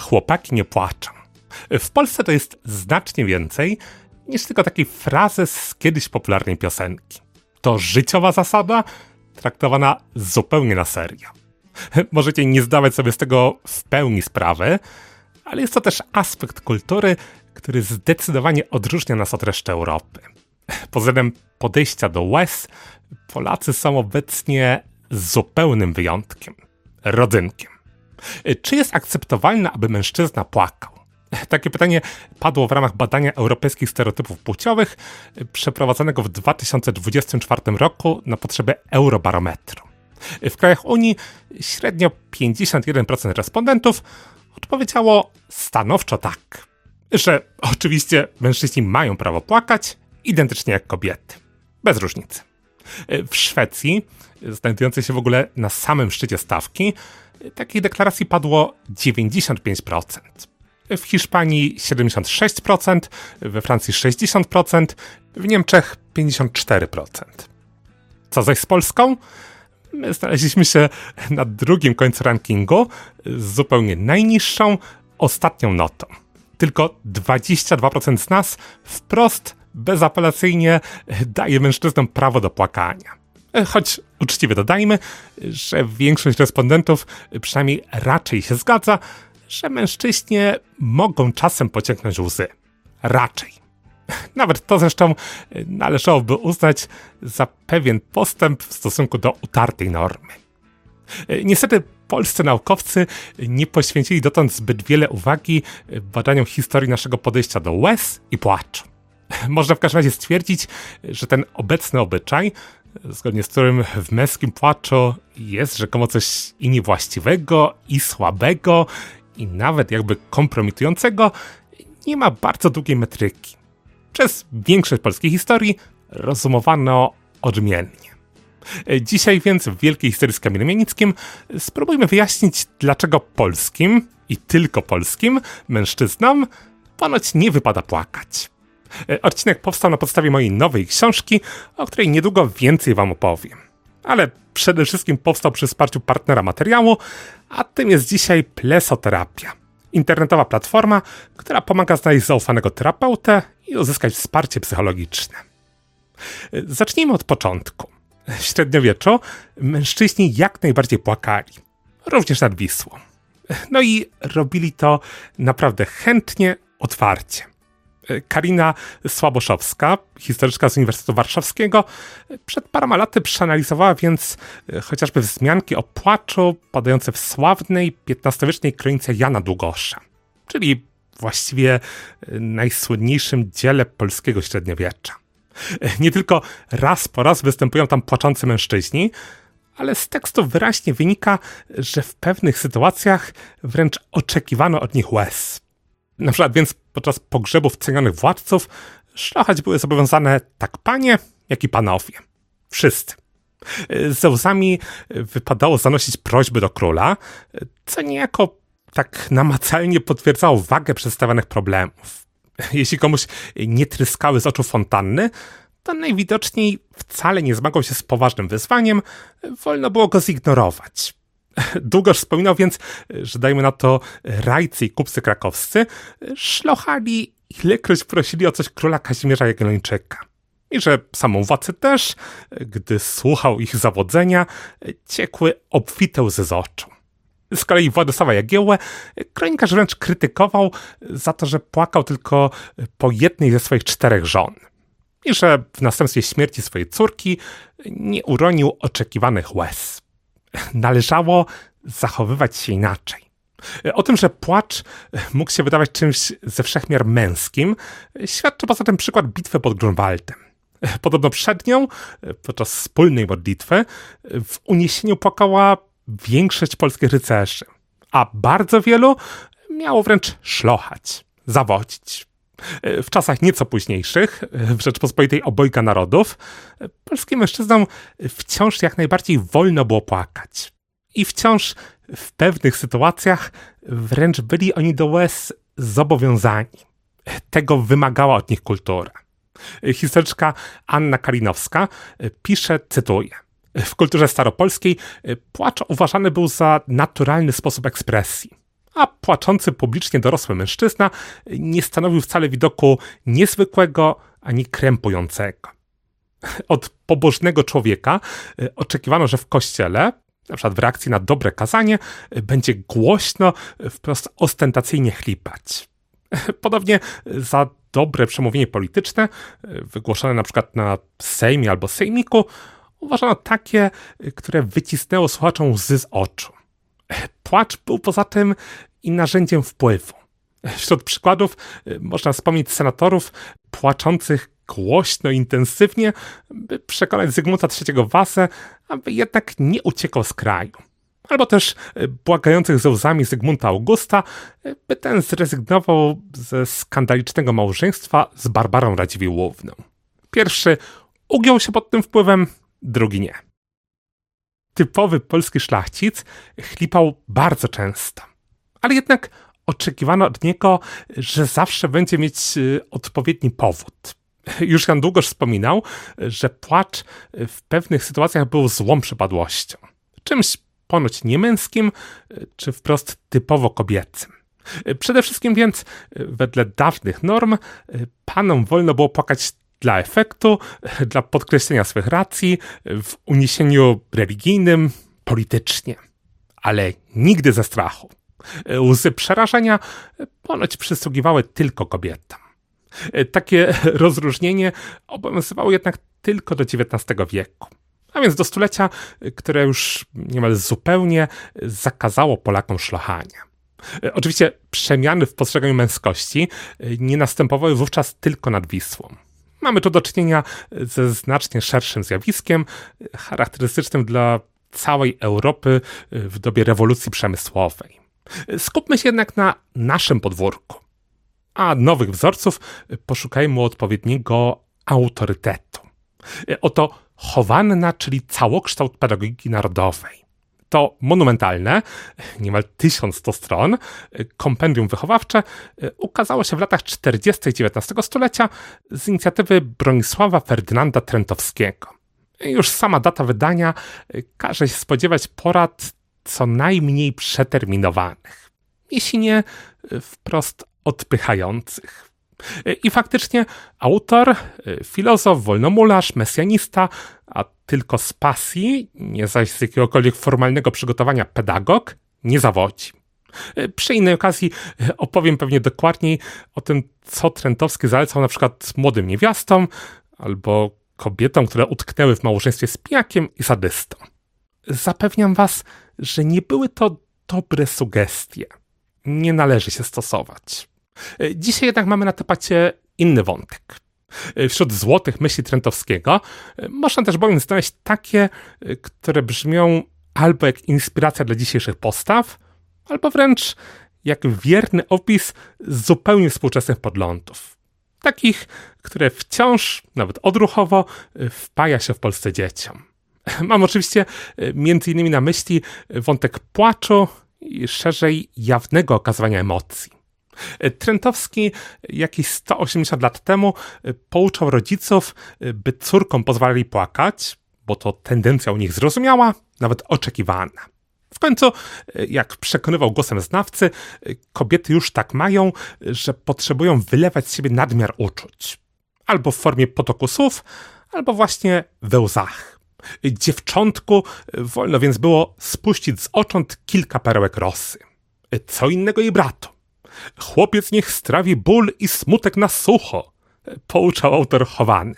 chłopaki nie płaczą. W Polsce to jest znacznie więcej niż tylko taki frazes z kiedyś popularnej piosenki. To życiowa zasada traktowana zupełnie na serio. Możecie nie zdawać sobie z tego w pełni sprawy, ale jest to też aspekt kultury, który zdecydowanie odróżnia nas od reszty Europy. Pod względem podejścia do łez Polacy są obecnie zupełnym wyjątkiem. Rodzynkiem. Czy jest akceptowalne, aby mężczyzna płakał? Takie pytanie padło w ramach badania europejskich stereotypów płciowych przeprowadzonego w 2024 roku na potrzeby Eurobarometru. W krajach Unii średnio 51% respondentów odpowiedziało stanowczo tak, że oczywiście mężczyźni mają prawo płakać, identycznie jak kobiety. Bez różnicy. W Szwecji, znajdującej się w ogóle na samym szczycie stawki, takich deklaracji padło 95%. W Hiszpanii 76%, we Francji 60%, w Niemczech 54%. Co zaś z Polską? My znaleźliśmy się na drugim końcu rankingu z zupełnie najniższą, ostatnią notą. Tylko 22% z nas wprost, bezapelacyjnie daje mężczyznom prawo do płakania. Choć uczciwie dodajmy, że większość respondentów przynajmniej raczej się zgadza, że mężczyźni mogą czasem pociągnąć łzy. Raczej. Nawet to zresztą należałoby uznać za pewien postęp w stosunku do utartej normy. Niestety polscy naukowcy nie poświęcili dotąd zbyt wiele uwagi badaniom historii naszego podejścia do łez i płaczu. Można w każdym razie stwierdzić, że ten obecny obyczaj, zgodnie z którym w męskim płaczu jest rzekomo coś i niewłaściwego, i słabego, i nawet jakby kompromitującego, nie ma bardzo długiej metryki. Przez większość polskiej historii rozumowano odmiennie. Dzisiaj więc w Wielkiej Historii z Kamilem Janickim spróbujmy wyjaśnić, dlaczego polskim i tylko polskim mężczyznom ponoć nie wypada płakać. Odcinek powstał na podstawie mojej nowej książki, o której niedługo więcej wam opowiem. Ale przede wszystkim powstał przy wsparciu partnera materiału, a tym jest dzisiaj Plesoterapia. Internetowa platforma, która pomaga znaleźć zaufanego terapeutę i uzyskać wsparcie psychologiczne. Zacznijmy od początku. W średniowieczu mężczyźni jak najbardziej płakali, również nad Wisłą. No i robili to naprawdę chętnie, otwarcie. Karina Słaboszowska, historyczka z Uniwersytetu Warszawskiego, przed paroma laty przeanalizowała więc chociażby wzmianki o płaczu padające w sławnej XV-wiecznej kronice Jana Długosza, czyli właściwie najsłynniejszym dziele polskiego średniowiecza. Nie tylko raz po raz występują tam płaczący mężczyźni, ale z tekstu wyraźnie wynika, że w pewnych sytuacjach wręcz oczekiwano od nich łez. Na przykład więc podczas pogrzebów cenionych władców szlochać były zobowiązane tak panie, jak i panowie. Wszyscy. Ze łzami wypadało zanosić prośby do króla, co niejako tak namacalnie potwierdzało wagę przedstawionych problemów. Jeśli komuś nie tryskały z oczu fontanny, to najwidoczniej wcale nie zmagał się z poważnym wyzwaniem, wolno było go zignorować. Długoż wspominał więc, że dajmy na to rajcy i kupcy krakowscy szlochali, ilekroć prosili o coś króla Kazimierza Jagiellończyka. I że samą władcę też, gdy słuchał ich zawodzenia, ciekły obfite łzy z oczu. Z kolei Władysława Jagiełłę kronikarz wręcz krytykował za to, że płakał tylko po jednej ze swoich 4 żon. I że w następstwie śmierci swojej córki nie uronił oczekiwanych łez. Należało zachowywać się inaczej. O tym, że płacz mógł się wydawać czymś ze wszechmiar męskim, świadczy poza tym przykład bitwy pod Grunwaldem. Podobno przed nią, podczas wspólnej modlitwy, w uniesieniu płakała większość polskich rycerzy, a bardzo wielu miało wręcz szlochać, zawodzić. W czasach nieco późniejszych, w Rzeczpospolitej obojga narodów, polskim mężczyznom wciąż jak najbardziej wolno było płakać. I wciąż w pewnych sytuacjach wręcz byli oni do łez zobowiązani. Tego wymagała od nich kultura. Historyczka Anna Kalinowska pisze, cytuję: w kulturze staropolskiej płacz uważany był za naturalny sposób ekspresji. a płaczący publicznie dorosły mężczyzna nie stanowił wcale widoku niezwykłego ani krępującego. Od pobożnego człowieka oczekiwano, że w kościele, na przykład w reakcji na dobre kazanie, będzie głośno, wprost ostentacyjnie chlipać. Podobnie za dobre przemówienie polityczne, wygłoszone na przykład na Sejmie albo Sejmiku, uważano takie, które wycisnęło słuchaczom łzy z oczu. Płacz był poza tym i narzędziem wpływu. Wśród przykładów można wspomnieć senatorów płaczących głośno i intensywnie, by przekonać Zygmunta III Wazę, aby jednak nie uciekał z kraju. Albo też błagających ze łzami Zygmunta Augusta, by ten zrezygnował ze skandalicznego małżeństwa z Barbarą Radziwiłłówną. Pierwszy ugiął się pod tym wpływem, drugi nie. Typowy polski szlachcic chlipał bardzo często, ale jednak oczekiwano od niego, że zawsze będzie mieć odpowiedni powód. Już Jan Długosz wspominał, że płacz w pewnych sytuacjach był złą przypadłością. Czymś ponoć niemęskim, czy wprost typowo kobiecym. Przede wszystkim więc, wedle dawnych norm, panom wolno było płakać dla efektu, dla podkreślenia swych racji, w uniesieniu religijnym, politycznie. Ale nigdy ze strachu. Łzy przerażenia ponoć przysługiwały tylko kobietom. Takie rozróżnienie obowiązywało jednak tylko do XIX wieku. A więc do stulecia, które już niemal zupełnie zakazało Polakom szlochania. Oczywiście przemiany w postrzeganiu męskości nie następowały wówczas tylko nad Wisłą. Mamy tu do czynienia ze znacznie szerszym zjawiskiem, charakterystycznym dla całej Europy w dobie rewolucji przemysłowej. Skupmy się jednak na naszym podwórku, a nowych wzorców poszukajmy odpowiedniego autorytetu. Oto Chowanna, czyli całokształt pedagogiki narodowej. To monumentalne, niemal 1100 stron, kompendium wychowawcze ukazało się w latach 40. XIX stulecia z inicjatywy Bronisława Ferdynanda Trentowskiego. Już sama data wydania każe się spodziewać porad co najmniej przeterminowanych, jeśli nie wprost odpychających. I faktycznie autor, filozof, wolnomularz, mesjanista, a tylko z pasji, nie zaś z jakiegokolwiek formalnego przygotowania pedagog, nie zawodzi. Przy innej okazji opowiem pewnie dokładniej o tym, co Trentowski zalecał na przykład młodym niewiastom albo kobietom, które utknęły w małżeństwie z pijakiem i sadystą. Zapewniam was, że nie były to dobre sugestie. Nie należy się stosować. Dzisiaj jednak mamy na tapacie inny wątek. Wśród złotych myśli Trentowskiego można też bowiem znaleźć takie, które brzmią albo jak inspiracja dla dzisiejszych postaw, albo wręcz jak wierny opis zupełnie współczesnych poglądów. Takich, które wciąż, nawet odruchowo, wpaja się w Polsce dzieciom. Mam oczywiście między innymi na myśli wątek płaczu i szerzej jawnego okazywania emocji. Trentowski jakieś 180 lat temu pouczał rodziców, by córkom pozwalali płakać, bo to tendencja u nich zrozumiała, nawet oczekiwana. W końcu, jak przekonywał głosem znawcy, kobiety już tak mają, że potrzebują wylewać z siebie nadmiar uczuć. Albo w formie potoku słów, albo właśnie we łzach. Dziewczątku wolno więc było spuścić z ocząt kilka perełek rosy. Co innego jej bratu. Chłopiec niech strawi ból i smutek na sucho, pouczał autor Chowanny.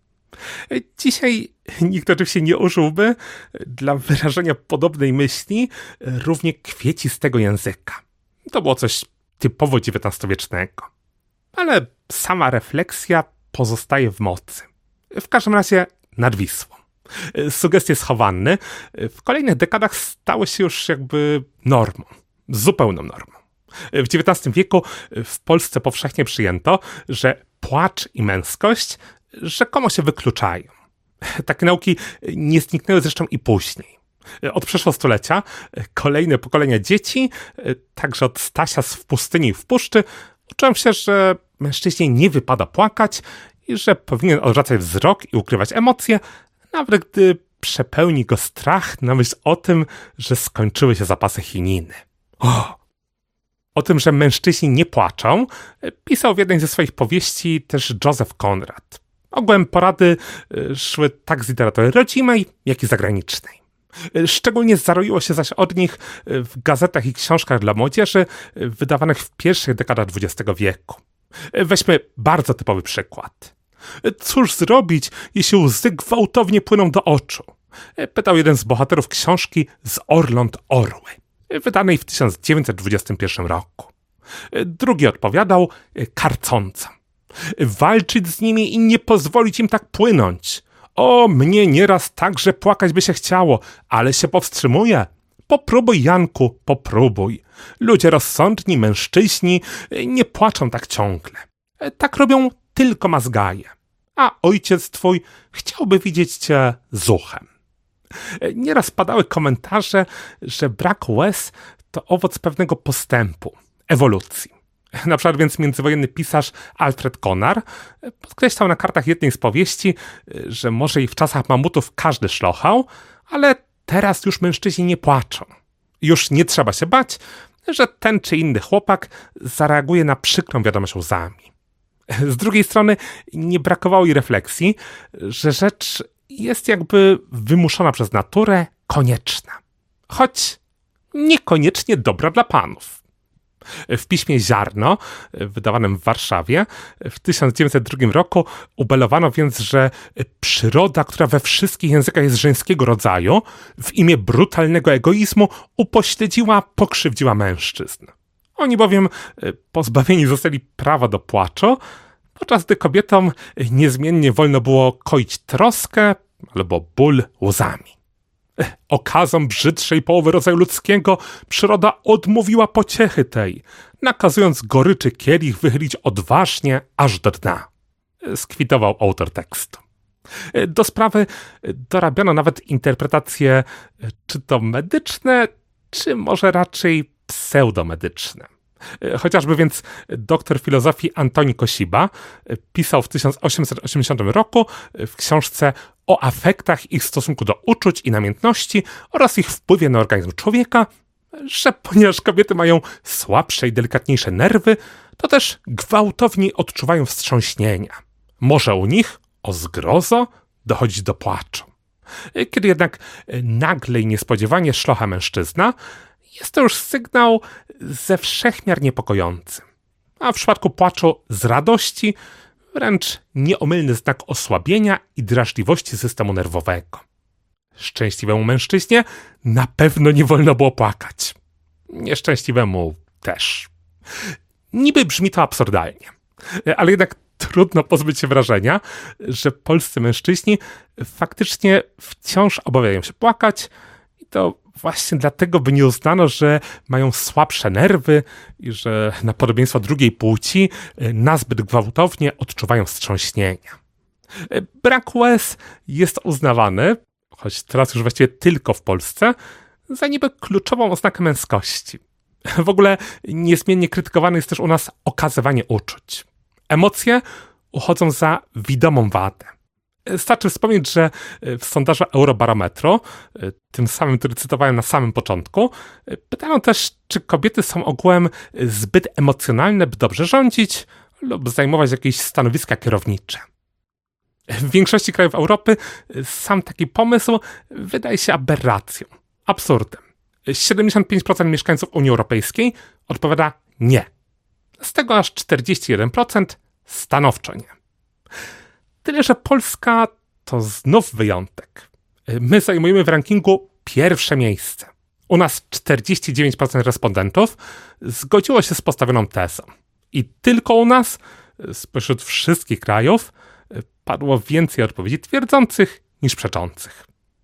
Dzisiaj nikt oczywiście nie użyłby dla wyrażenia podobnej myśli równie kwiecistego języka. To było coś typowo XIX-wiecznego. Ale sama refleksja pozostaje w mocy. W każdym razie nad Wisłą. Sugestie z Chowanny w kolejnych dekadach stały się już jakby normą. Zupełną normą. W XIX wieku w Polsce powszechnie przyjęto, że płacz i męskość rzekomo się wykluczają. Takie nauki nie zniknęły zresztą i później. Od przeszło stulecia kolejne pokolenia dzieci, także od Stasia z W pustyni i w puszczy, uczą się, że mężczyźnie nie wypada płakać i że powinien odwracać wzrok i ukrywać emocje, nawet gdy przepełni go strach na myśl o tym, że skończyły się zapasy chininy. O tym, że mężczyźni nie płaczą, pisał w jednej ze swoich powieści też Joseph Conrad. Ogółem porady szły tak z literatury rodzimej, jak i zagranicznej. Szczególnie zaroiło się zaś od nich w gazetach i książkach dla młodzieży wydawanych w pierwszych dekadach XX wieku. Weźmy bardzo typowy przykład. Cóż zrobić, jeśli łzy gwałtownie płyną do oczu? Pytał jeden z bohaterów książki Z Orląt Orły, wydanej w 1921 roku. Drugi odpowiadał karcąco. Walczyć z nimi i nie pozwolić im tak płynąć. O, mnie nieraz także płakać by się chciało, ale się powstrzymuję. Popróbuj, Janku, popróbuj. Ludzie rozsądni, mężczyźni nie płaczą tak ciągle. Tak robią tylko mazgaje. A ojciec twój chciałby widzieć cię zuchem. Nieraz padały komentarze, że brak łez to owoc pewnego postępu, ewolucji. Na przykład więc międzywojenny pisarz Alfred Konar podkreślał na kartach jednej z powieści, że może i w czasach mamutów każdy szlochał, ale teraz już mężczyźni nie płaczą. Już nie trzeba się bać, że ten czy inny chłopak zareaguje na przykrą wiadomość łzami. Z drugiej strony nie brakowało i refleksji, że rzecz jest jakby wymuszona przez naturę, konieczna. Choć niekoniecznie dobra dla panów. W piśmie Ziarno, wydawanym w Warszawie, w 1902 roku ubelowano więc, że przyroda, która we wszystkich językach jest żeńskiego rodzaju, w imię brutalnego egoizmu upośledziła, pokrzywdziła mężczyzn. Oni bowiem pozbawieni zostali prawa do płaczu, podczas gdy kobietom niezmiennie wolno było koić troskę albo ból łzami. Okazom brzydszej połowy rodzaju ludzkiego przyroda odmówiła pociechy tej, nakazując goryczy kielich wychylić odważnie aż do dna. Skwitował autor tekstu. Do sprawy dorabiano nawet interpretacje czy to medyczne, czy może raczej pseudomedyczne. Chociażby więc doktor filozofii Antoni Kosiba pisał w 1880 roku w książce o afektach, ich stosunku do uczuć i namiętności oraz ich wpływie na organizm człowieka, że ponieważ kobiety mają słabsze i delikatniejsze nerwy, to też gwałtowniej odczuwają wstrząśnienia. Może u nich, o zgrozo, dochodzić do płaczu. Kiedy jednak nagle i niespodziewanie szlocha mężczyzna, jest to już sygnał ze wszechmiar niepokojący. A w przypadku płaczu z radości wręcz nieomylny znak osłabienia i drażliwości systemu nerwowego. Szczęśliwemu mężczyźnie na pewno nie wolno było płakać. Nieszczęśliwemu też. Niby brzmi to absurdalnie, ale jednak trudno pozbyć się wrażenia, że polscy mężczyźni faktycznie wciąż obawiają się płakać i to właśnie dlatego, by nie uznano, że mają słabsze nerwy i że na podobieństwo drugiej płci nazbyt gwałtownie odczuwają wstrząśnienia. Brak łez jest uznawany, choć teraz już właściwie tylko w Polsce, za niby kluczową oznakę męskości. W ogóle niezmiennie krytykowane jest też u nas okazywanie uczuć. Emocje uchodzą za widomą wadę. Starczy wspomnieć, że w sondażu Eurobarometru, tym samym, który cytowałem na samym początku, pytano też, czy kobiety są ogółem zbyt emocjonalne, by dobrze rządzić lub zajmować jakieś stanowiska kierownicze. W większości krajów Europy sam taki pomysł wydaje się aberracją, absurdem. 75% mieszkańców Unii Europejskiej odpowiada nie. Z tego aż 41% stanowczo nie. Tyle, że Polska to znów wyjątek. My zajmujemy w rankingu pierwsze miejsce. U nas 49% respondentów zgodziło się z postawioną tezą. I tylko u nas, spośród wszystkich krajów, padło więcej odpowiedzi twierdzących niż przeczących.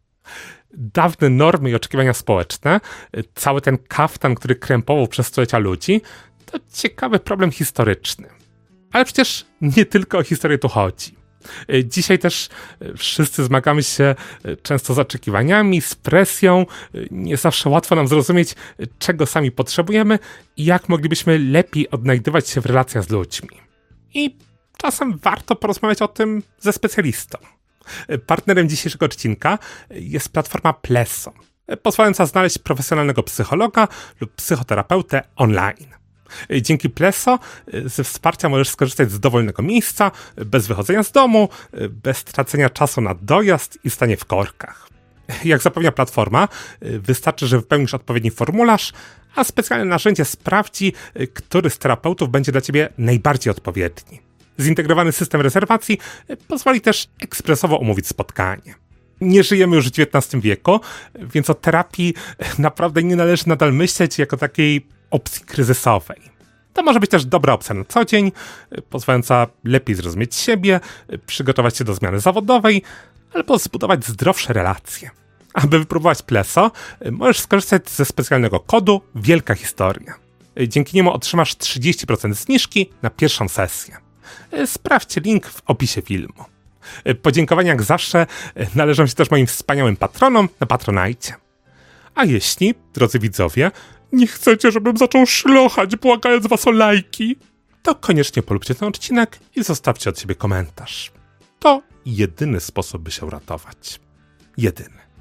Dawne normy i oczekiwania społeczne, cały ten kaftan, który krępował przez stulecia ludzi, to ciekawy problem historyczny. Ale przecież nie tylko o historię tu chodzi. Dzisiaj też wszyscy zmagamy się często z oczekiwaniami, z presją. Nie zawsze łatwo nam zrozumieć, czego sami potrzebujemy i jak moglibyśmy lepiej odnajdywać się w relacjach z ludźmi. I czasem warto porozmawiać o tym ze specjalistą. Partnerem dzisiejszego odcinka jest platforma Plesso, pozwalająca znaleźć profesjonalnego psychologa lub psychoterapeutę online. Dzięki Pleso ze wsparcia możesz skorzystać z dowolnego miejsca, bez wychodzenia z domu, bez tracenia czasu na dojazd i stanie w korkach. Jak zapewnia platforma, wystarczy, że wypełnisz odpowiedni formularz, a specjalne narzędzie sprawdzi, który z terapeutów będzie dla Ciebie najbardziej odpowiedni. Zintegrowany system rezerwacji pozwoli też ekspresowo umówić spotkanie. Nie żyjemy już w XIX wieku, więc o terapii naprawdę nie należy nadal myśleć jako takiej opcji kryzysowej. To może być też dobra opcja na co dzień, pozwalająca lepiej zrozumieć siebie, przygotować się do zmiany zawodowej, albo zbudować zdrowsze relacje. Aby wypróbować Pleso, możesz skorzystać ze specjalnego kodu Wielka Historia. Dzięki niemu otrzymasz 30% zniżki na pierwszą sesję. Sprawdź link w opisie filmu. Podziękowania jak zawsze należą się też moim wspaniałym patronom na Patronite. A jeśli, drodzy widzowie, nie chcecie, żebym zaczął szlochać, błagając was o lajki, to koniecznie polubcie ten odcinek i zostawcie od siebie komentarz. To jedyny sposób, by się uratować. Jedyny.